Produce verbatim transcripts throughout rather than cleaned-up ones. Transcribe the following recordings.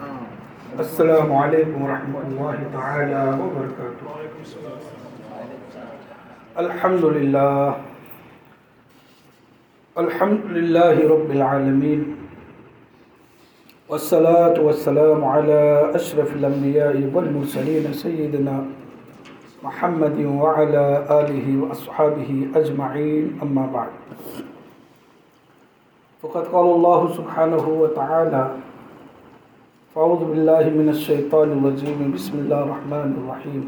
السلام عليكم ورحمة الله تعالى وبركاته. الحمد لله الحمد لله رب العالمين والصلاة والسلام على أشرف الأنبياء والمرسلين سيدنا محمد وعلى آله وأصحابه أجمعين، أما بعد. فقد قال الله سبحانه وتعالى: فأعوذ بالله من الشيطان الرجيم، بسم الله الرحمن الرحيم.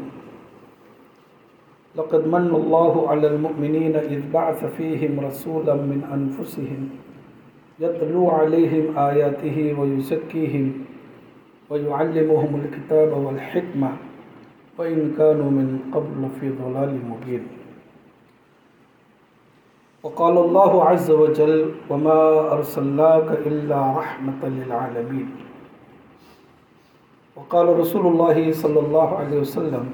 لقد من الله على المؤمنين إذ بعث فيهم رسولا من أنفسهم يتلو عليهم آياته ويزكيهم ويعلمهم الكتاب والحكمة وإن كانوا من قبل في ضلال مبين. وقال الله عز وجل: وما أرسلناك إلا رحمة للعالمين. وقال رسول الله صلى الله عليه وسلم: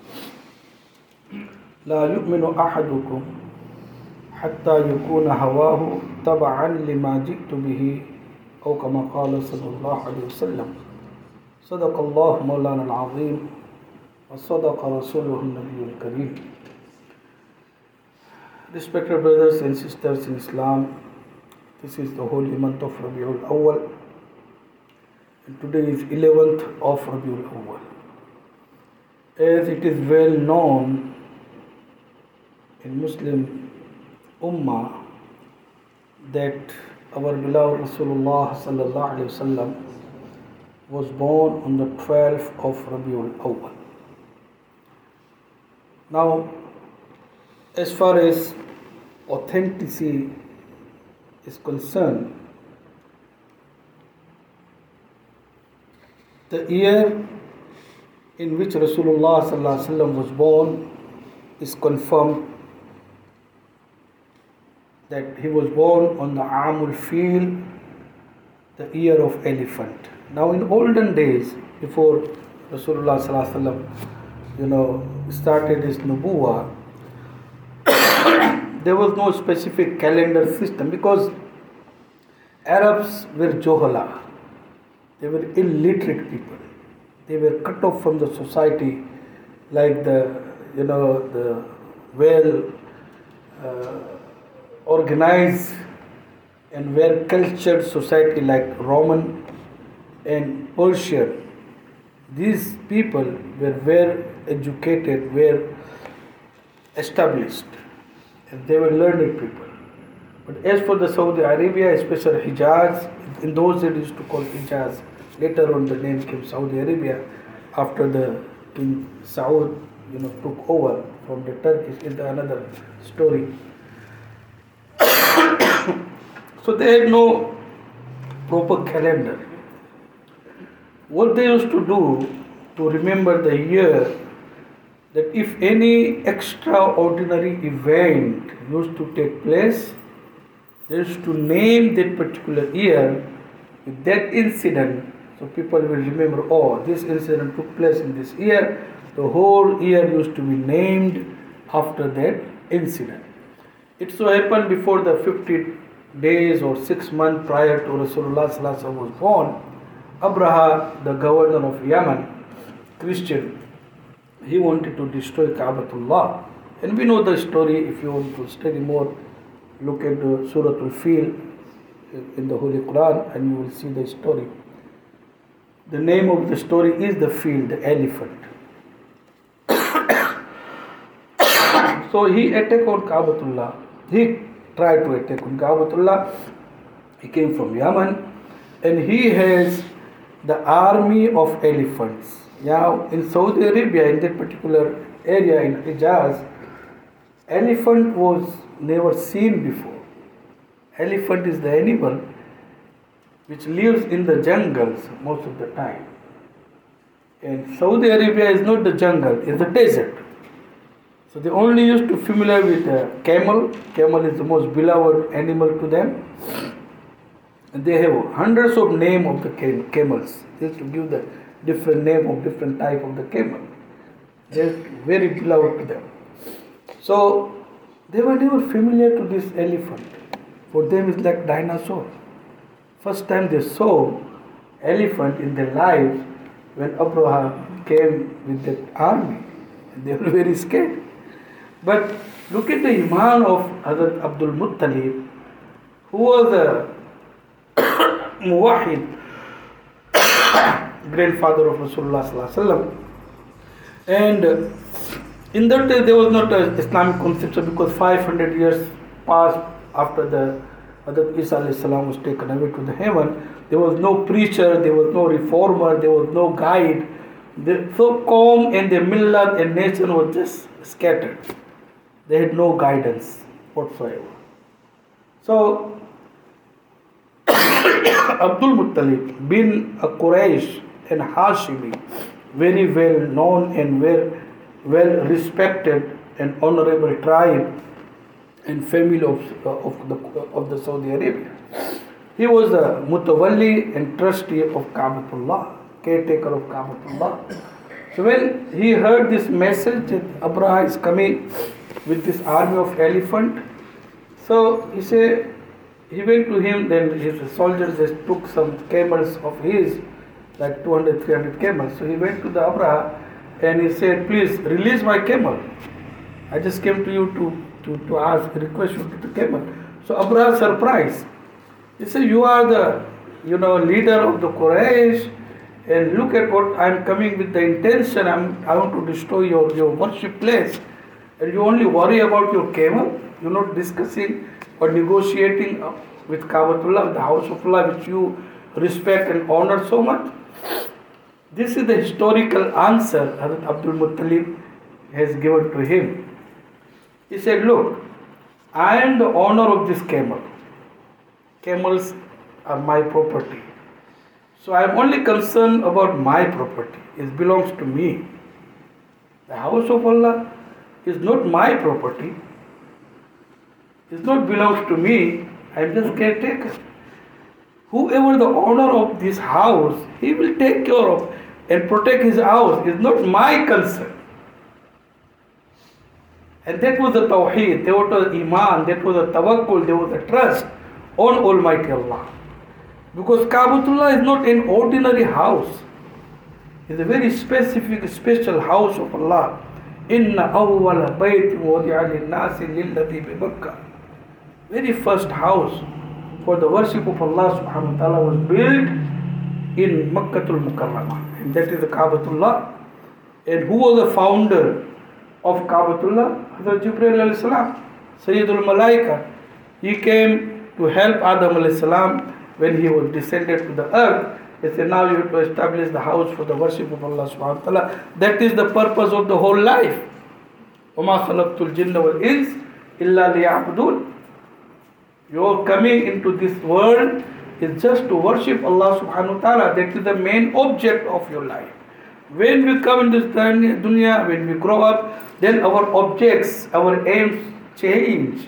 لا يؤمن أحدكم حتى يكون هواه تبعا لما جئت به، أو كما قال صلى الله عليه وسلم. صدق الله مولانا العظيم وصدق رسوله النبي الكريم. Respected brothers and sisters in Islam, this is the holy month of Rabiul Awwal, and today is eleventh of Rabiul Awwal. As it is well known in Muslim Ummah that our beloved Rasulullah sallallahu alaihi wasallam was born on the twelfth of Rabiul Awwal. Now, as far as authenticity is concerned, the year in which Rasulullah sallallahu alaihi wasallam was born is confirmed that he was born on the Amul Fil, the year of elephant. Now, in olden days, before Rasulullah sallallahu alaihi wasallam, you know, started his nubuwah, there was no specific calendar system because Arabs were johala. They were illiterate people. They were cut off from the society, like the, you know, the well uh, organized and well cultured society like Roman and Persian. These people were well educated, well established, and they were learned people. But as for the Saudi Arabia, especially Hijaz, in those days it used to call Hijaz. Later on the name came Saudi Arabia after the King Saud, you know, took over from the Turkish. Is another story. So they had no proper calendar. What they used to do to remember the year, that if any extraordinary event used to take place, they used to name that particular year with that incident, so people will remember, oh, this incident took place in this year. The whole year used to be named after that incident. It so happened before the fifty days or six months prior to Rasulullah sallallahu alaihi wasallam was born, Abraha, the governor of Yemen, Christian, he wanted to destroy Ka'batullah. And we know the story. If you want to study more, look at the Surah Al-Fil in the Holy Quran and you will see the story. The name of the story is the fil, the elephant. So he attacked on Ka'batullah. He tried to attack on Ka'batullah. He came from Yemen and he has the army of elephants. Now, in Saudi Arabia, in that particular area in Hijaz, elephant was never seen before. Elephant is the animal which lives in the jungles most of the time. And Saudi Arabia is not the jungle, it's the desert. So they only used to familiar with the camel. Camel is the most beloved animal to them. And they have hundreds of names of the cam- camels. They used to give the different name of different type of the camel. They're very beloved to them. So they were never familiar to this elephant. For them it's like dinosaur. First time they saw elephant in their lives when Abraha came with that army. They were very scared. But look at the iman of Hazrat Abdul Muttalib, who was a muwahid, grandfather of Rasulullah sallallahu alaihi wasallam. And in that day there was not an Islamic conception, because five hundred years passed after the Hazrat Isa alayhi salam was taken away to the heaven. There was no preacher, there was no reformer, there was no guide. The, so Qawm and the millat and nation was just scattered. They had no guidance whatsoever. So Abdul Muttalib, being a Quraysh and Hashimi, very well known and well, well respected and honorable tribe and family of, of, the, of the Saudi Arabia. He was a mutawalli and trustee of Ka'batullah, caretaker of Ka'batullah. So when he heard this message that Abraha is coming with this army of elephant, so he said, he went to him, then his soldiers just took some camels of his, like two hundred, three hundred camels. So he went to the Abraha and he said, please release my camel. I just came to you to, to, to ask, request you to the camel. So Abraha surprised. He said, you are the, you know, leader of the Quraysh, and look at what I'm coming with the intention. I'm, I want to destroy your, your worship place. And you only worry about your camel. You're not discussing or negotiating with Ka'batullah, the house of Allah, which you respect and honor so much. This is the historical answer Hazrat Abdul Muttalib has given to him. He said, look, I am the owner of this camel. Camels are my property. So I am only concerned about my property. It belongs to me. The house of Allah is not my property. It not belongs to me. I am just caretaker. Whoever the owner of this house, he will take care of and protect his house. It's not my concern. And that was the tawheed, that was the iman, that was the tawakkul, that was the trust on Almighty Allah. Because Ka'batullah is not an ordinary house. It's a very specific, special house of Allah. Inna awwala baytin wadi'a lin-nasi lilladhi bi Makkah. Very first house for the worship of Allah subhanahu wa ta'ala was built in Makkatul Mukarramah. And that is the Ka'batullah. And who was the founder of Ka'batullah? Hazrat Jibreel alayhi salam, Sayyidul Malaika. He came to help Adam alayhi salam when he was descended to the earth. He said, now you have to establish the house for the worship of Allah subhanahu wa ta'ala. That is the purpose of the whole life. وَمَا خَلَقْتُ الْجِنَّ وَالْإِنسِ إِلَّا لِيَعْبُدُونَ. Your coming into this world is just to worship Allah subhanahu wa ta'ala. That is the main object of your life. When we come in this dunya, when we grow up, then our objects, our aims change.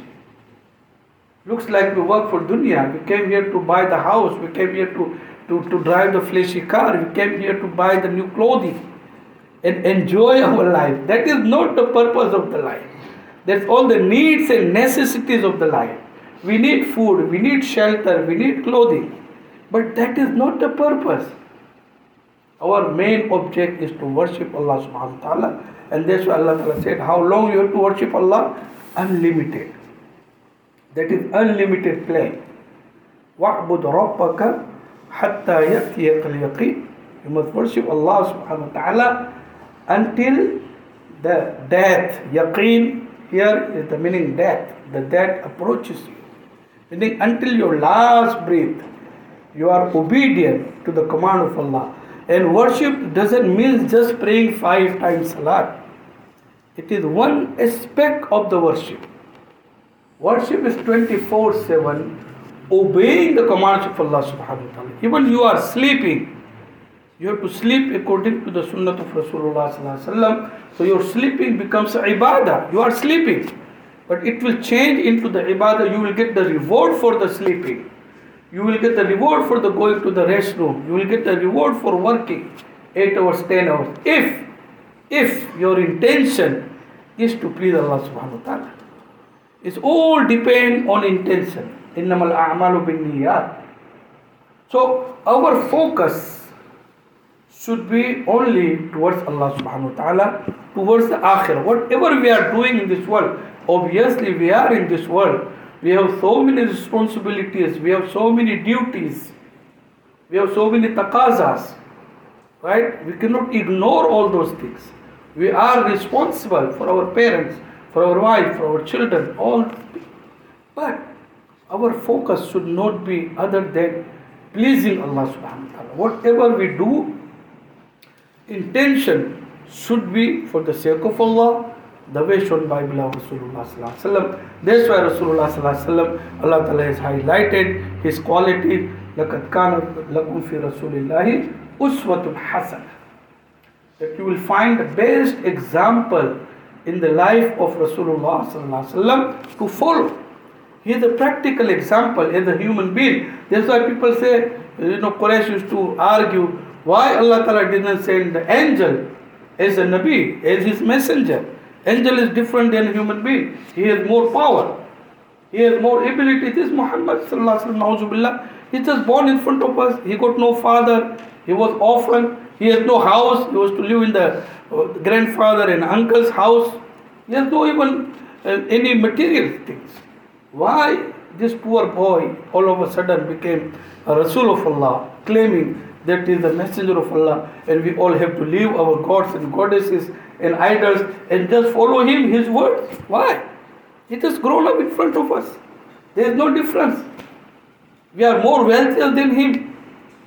Looks like we work for dunya. We came here to buy the house. We came here to, to, to drive the flashy car. We came here to buy the new clothing and enjoy our life. That is not the purpose of the life. That's all the needs and necessities of the life. We need food, we need shelter, we need clothing. But that is not the purpose. Our main object is to worship Allah subhanahu wa ta'ala. And that's why Allah ta'ala said, how long you have to worship Allah? Unlimited. That is unlimited play. وَعْبُدْ رَبَّكَ حَتَّى يَأْتِيَكَ الْيَقِينَ. You must worship Allah subhanahu wa ta'ala until the death. Yaqeen here is the meaning death. The death approaches you. Meaning until your last breath, you are obedient to the command of Allah. And worship doesn't mean just praying five times salat. It is one aspect of the worship. Worship is twenty-four seven, obeying the commands of Allah subhanahu wa ta'ala. Even you are sleeping, you have to sleep according to the sunnah of Rasulullah sallallahu alaihi wasallam. So your sleeping becomes ibadah. You are sleeping. But it will change into the ibadah. You will get the reward for the sleeping. You will get the reward for the going to the restroom. You will get the reward for working eight hours, ten hours. If, if your intention is to please Allah subhanahu wa ta'ala. It's all depend on intention. Innamal a'malu bin niyat. So our focus should be only towards Allah subhanahu wa ta'ala, towards the akhirah. Whatever we are doing in this world, obviously we are in this world. We have so many responsibilities, we have so many duties, we have so many taqazas, right? We cannot ignore all those things. We are responsible for our parents, for our wife, for our children, all. But our focus should not be other than pleasing Allah subhanahu wa ta'ala. Whatever we do, intention should be for the sake of Allah, the way shown by beloved Rasulullah sallallahu alaihi wasallam. That's why Rasulullah sallallahu alaihi wasallam, Allah Ta'ala has highlighted his quality. لَقَدْ كَانَ لَكُمْ فِي رَسُولِ اللَّهِ أُسْوَةٌ حَسَنَةٌ. That you will find the best example in the life of Rasulullah sallallahu alaihi wasallam to follow. He is a practical example as a human being. That's why people say, you know, Quraysh used to argue why Allah Ta'ala didn't send the angel as a Nabi, as his messenger. Angel is different than a human being. He has more power. He has more ability. It is Muhammad sallallahu alaihi wasallam. He just born in front of us. He got no father. He was orphan. He has no house. He was to live in the uh, grandfather and uncle's house. He has no even uh, any material things. Why this poor boy all of a sudden became a Rasul of Allah, claiming that he is the messenger of Allah, and we all have to leave our gods and goddesses and idols and just follow him, his words? Why? He just grown up in front of us. There is no difference. We are more wealthier than him.